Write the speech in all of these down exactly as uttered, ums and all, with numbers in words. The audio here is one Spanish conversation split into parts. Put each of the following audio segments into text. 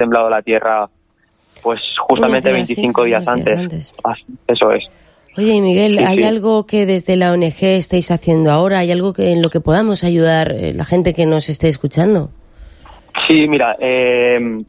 temblado la tierra, pues justamente días, veinticinco sí, días, días antes. antes. Eso es. Oye, y Miguel, sí, ¿hay sí. algo que desde la O N G estáis haciendo ahora? ¿Hay algo que en lo que podamos ayudar eh, la gente que nos esté escuchando? Sí, mira, eh,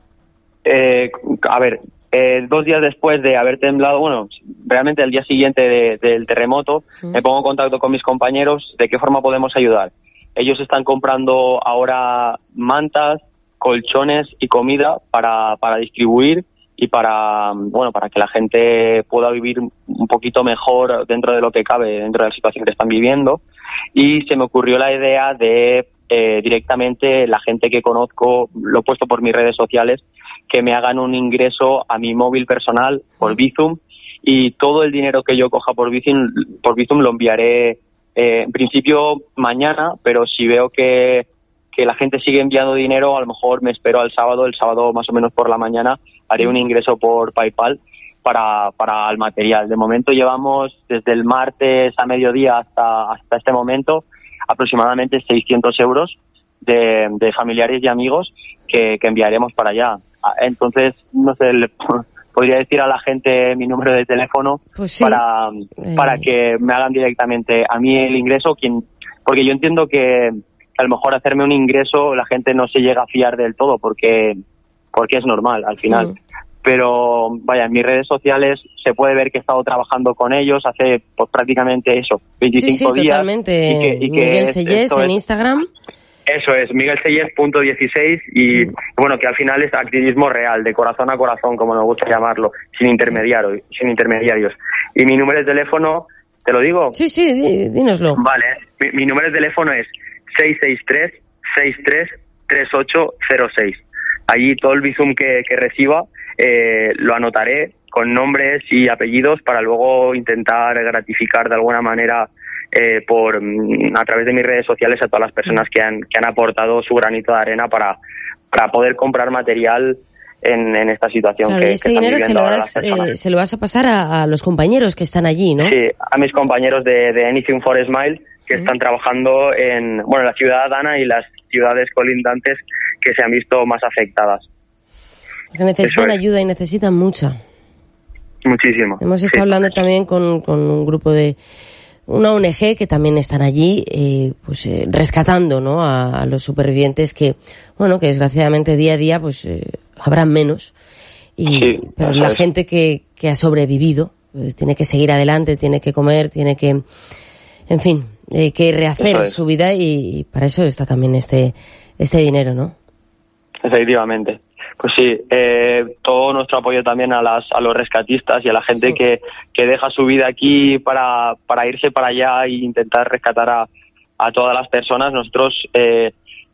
eh, a ver, eh, dos días después de haber temblado, bueno, realmente el día siguiente de, del terremoto, mm. me pongo en contacto con mis compañeros de qué forma podemos ayudar. Ellos están comprando ahora mantas, colchones y comida para, para distribuir y para, bueno, para que la gente pueda vivir un poquito mejor dentro de lo que cabe, dentro de la situación que están viviendo. Y se me ocurrió la idea de eh, directamente la gente que conozco, lo he puesto por mis redes sociales, que me hagan un ingreso a mi móvil personal por Bizum, y todo el dinero que yo coja por Bizum, por Bizum lo enviaré eh, en principio mañana, pero si veo que, que la gente sigue enviando dinero, a lo mejor me espero al sábado, el sábado más o menos por la mañana, haré un ingreso por PayPal para, para el material. De momento llevamos desde el martes a mediodía hasta, hasta este momento aproximadamente seiscientos euros de, de familiares y amigos que, que enviaremos para allá. Entonces, no sé, le, podría decir a la gente mi número de teléfono pues sí. para, eh. para que me hagan directamente a mí el ingreso, quien, porque yo entiendo que a lo mejor hacerme un ingreso la gente no se llega a fiar del todo porque porque es normal al final. Mm. Pero vaya, en mis redes sociales se puede ver que he estado trabajando con ellos hace pues prácticamente eso, veinticinco sí, sí, días. Totalmente. Y que, y que Miguel Sellés en es, Instagram. Eso es, miguel sellés punto dieciséis y mm. bueno, que al final es activismo real, de corazón a corazón, como nos gusta llamarlo, sin intermediarios, sin intermediarios. Y mi número de teléfono, ¿te lo digo? Sí, sí, dí, dínoslo. Vale, mi, mi número de teléfono es seis seis tres, seis tres, tres ocho cero seis. Allí todo el Bizum que, que reciba eh, lo anotaré con nombres y apellidos para luego intentar gratificar de alguna manera eh, por a través de mis redes sociales a todas las personas que han que han aportado su granito de arena para, para poder comprar material en, en esta situación. Claro, que, este que dinero están se lo, viviendo das, eh, se lo vas a pasar a, a los compañeros que están allí, ¿no? Sí, a mis compañeros de, de Anything for a Smile que están trabajando en bueno la ciudad de Adana y las ciudades colindantes que se han visto más afectadas. Porque necesitan ayuda y necesitan mucha. Muchísimo. Hemos estado sí. hablando también con, con un grupo de una O N G que también están allí, eh, pues eh, rescatando, ¿no? A, a los supervivientes que, bueno, que desgraciadamente día a día, pues eh, habrán menos. Y sí, pero la es. gente que que ha sobrevivido pues, tiene que seguir adelante, tiene que comer, tiene que, en fin, eh, que rehacer su vida y, y para eso está también este este dinero, ¿no? Efectivamente. Pues sí, eh, todo nuestro apoyo también a las a los rescatistas y a la gente sí. que, que deja su vida aquí para, para irse para allá e intentar rescatar a, a todas las personas. Nosotros eh,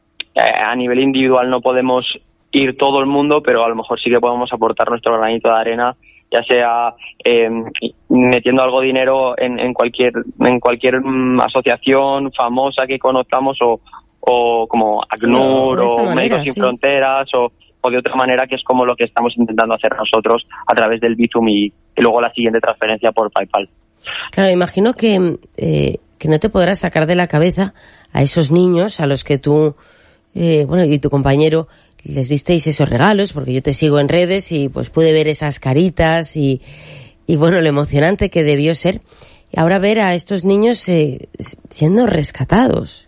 a nivel individual no podemos ir todo el mundo, pero a lo mejor sí que podemos aportar nuestro granito de arena, ya sea eh, metiendo algo de dinero en, en cualquier en cualquier um, asociación famosa que conozcamos o, o como ACNUR sí, o, o manera, Médicos Sin sí. Fronteras o o de otra manera, que es como lo que estamos intentando hacer nosotros a través del Bizum y, y luego la siguiente transferencia por PayPal. Claro, imagino que, eh, que no te podrás sacar de la cabeza a esos niños a los que tú, eh, bueno, y tu compañero les disteis esos regalos, porque yo te sigo en redes y pues pude ver esas caritas y, y bueno, lo emocionante que debió ser. Y ahora ver a estos niños eh, siendo rescatados.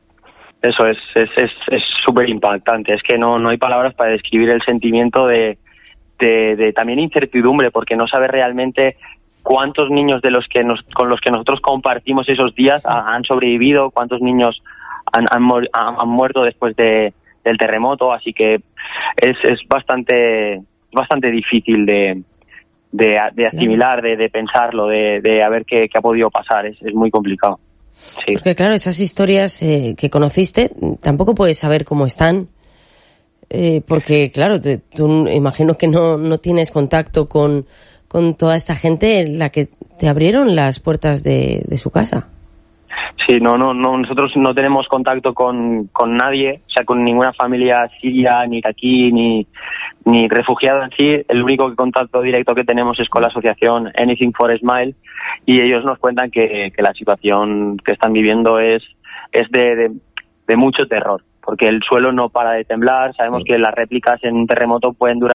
Eso es es es es súper impactante. Es que no no hay palabras para describir el sentimiento de, de de también incertidumbre, porque no sabes realmente cuántos niños de los que nos con los que nosotros compartimos esos días ha, han sobrevivido, cuántos niños han han, han, han muerto después de del terremoto. Así que es es bastante bastante difícil de de, de asimilar, de, de pensarlo, de de a ver qué, qué ha podido pasar. Es es muy complicado. Sí. Porque claro, esas historias eh, que conociste, tampoco puedes saber cómo están, eh, porque claro, te, tú imagino que no, no tienes contacto con, con toda esta gente en la que te abrieron las puertas de, de su casa. Sí, no, no, no, nosotros no tenemos contacto con, con nadie, o sea, con ninguna familia siria, ni iraquí, ni, ni refugiada en sí. El único contacto directo que tenemos es con la asociación Anything for a Smile, y ellos nos cuentan que, que la situación que están viviendo es, es de, de, de mucho terror, porque el suelo no para de temblar. Sabemos sí. que las réplicas en un terremoto pueden durar